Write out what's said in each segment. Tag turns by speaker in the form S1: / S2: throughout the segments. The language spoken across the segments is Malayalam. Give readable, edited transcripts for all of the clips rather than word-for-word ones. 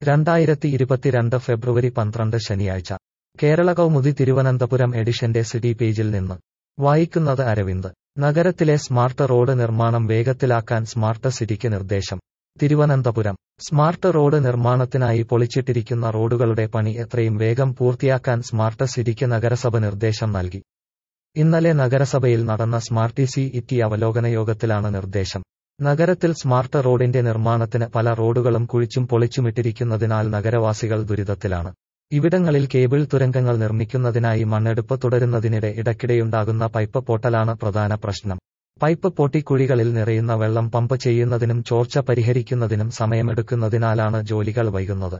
S1: 2022 ഫെബ്രുവരി 12 ശനിയാഴ്ച കേരള കൗമുദി തിരുവനന്തപുരം എഡിഷന്റെ സിറ്റി പേജിൽ നിന്ന് വായിക്കുന്നത് അരവിന്ദ്. നഗരത്തിലെ സ്മാർട്ട് റോഡ് നിർമ്മാണം വേഗത്തിലാക്കാൻ സ്മാർട്ട് സിറ്റിക്ക് നിർദ്ദേശം. തിരുവനന്തപുരം സ്മാർട്ട് റോഡ് നിർമ്മാണത്തിനായി പൊളിച്ചിട്ടിരിക്കുന്ന റോഡുകളുടെ പണി എത്രയും വേഗം പൂർത്തിയാക്കാൻ സ്മാർട്ട് സിറ്റിക്ക് നഗരസഭ നിർദ്ദേശം നൽകി. ഇന്നലെ നഗരസഭയിൽ നടന്ന സ്മാർട്ട് സിറ്റി അവലോകന യോഗത്തിലാണ് നിർദ്ദേശം. നഗരത്തിൽ സ്മാർട്ട് റോഡിന്റെ നിർമ്മാണത്തിന് പല റോഡുകളും കുഴിച്ചും പൊളിച്ചുമിട്ടിരിക്കുന്നതിനാൽ നഗരവാസികൾ ദുരിതത്തിലാണ്. ഇവിടങ്ങളിൽ കേബിൾ തുരങ്കങ്ങൾ നിർമ്മിക്കുന്നതിനായി മണ്ണെടുപ്പ് തുടരുന്നതിനിടെ ഇടയ്ക്കിടെയുണ്ടാകുന്ന പൈപ്പ് പൊട്ടലാണ് പ്രധാന പ്രശ്നം. പൈപ്പ് പൊട്ടി കുഴികളിൽ നിറയുന്ന വെള്ളം പമ്പ് ചെയ്യുന്നതിനും ചോർച്ച പരിഹരിക്കുന്നതിനും സമയമെടുക്കുന്നതിനാലാണ് ജോലികൾ വൈകുന്നത്.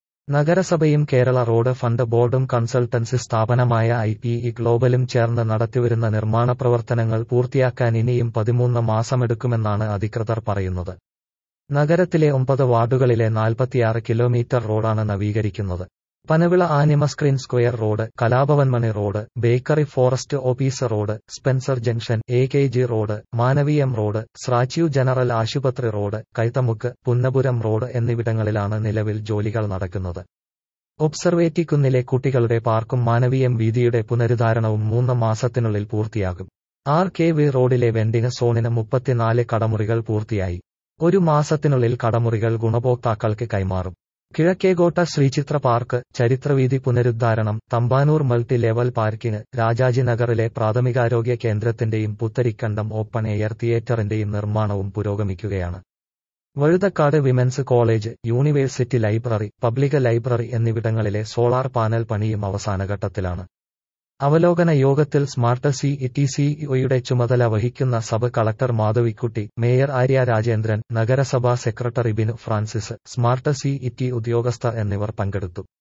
S1: നഗരസഭയും കേരള റോഡ് ഫണ്ട് ബോർഡും കൺസൾട്ടൻസി സ്ഥാപനമായ IPE ഗ്ലോബലും ചേർന്ന് നടത്തിവരുന്ന നിർമ്മാണ പ്രവർത്തനങ്ങൾ പൂർത്തിയാക്കാൻ ഇനിയും 13 മാസമെടുക്കുമെന്നാണ് അധികൃതർ പറയുന്നത്. നഗരത്തിലെ 9 വാർഡുകളിലെ 46 കിലോമീറ്റർ റോഡാണ് നവീകരിക്കുന്നത്. പനവിള ആനിമസ്ക്രീൻ square road, Kalabhavan Mani road, bakery forest office road, Spencer junction, AKG road, Manaveeyam road, സ്രാച്യു ജനറൽ ആശുപത്രി റോഡ്, കൈത്തമുക്ക്, പുന്നപുരം റോഡ് എന്നിവിടങ്ങളിലാണ് നിലവിൽ ജോലികൾ നടക്കുന്നത്. ഒബ്സർവേറ്റി കുന്നിലെ കുട്ടികളുടെ പാർക്കും മാനവീയം വീതിയുടെ പുനരുദ്ധാരണവും 3 മാസത്തിനുള്ളിൽ പൂർത്തിയാകും. RKV റോഡിലെ വെൻഡിങ് സോണിന് 34 കടമുറികൾ പൂർത്തിയായി. 1 മാസത്തിനുള്ളിൽ കടമുറികൾ ഗുണഭോക്താക്കൾക്ക് കൈമാറും. കിഴക്കേകോട്ട ശ്രീചിത്ര പാർക്ക്, ചരിത്രവീഥി പുനരുദ്ധാരണം, Thampanoor multi level parking, Rajaji നഗറിലെ പ്രാഥമികാരോഗ്യ കേന്ദ്രത്തിന്റെയും പുത്തരിക്കണ്ടം ഓപ്പൺ എയർ തിയേറ്ററിന്റെയും നിർമ്മാണവും പുരോഗമിക്കുകയാണ്. Vazhuthacaud women's college, university library, public library എന്നിവിടങ്ങളിലെ സോളാർ പാനൽ പണിയും അവസാനഘട്ടത്തിലാണ്. അവലോകന യോഗത്തിൽ സ്മാർട്ട് സിറ്റി സിഇഒയുടെ ചുമതല വഹിക്കുന്ന sub collector Madhavikutty, mayor Arya Rajendran, നഗരസഭാ secretary Binu Francis, smart city ഉദ്യോഗസ്ഥർ എന്നിവർ പങ്കെടുത്തു.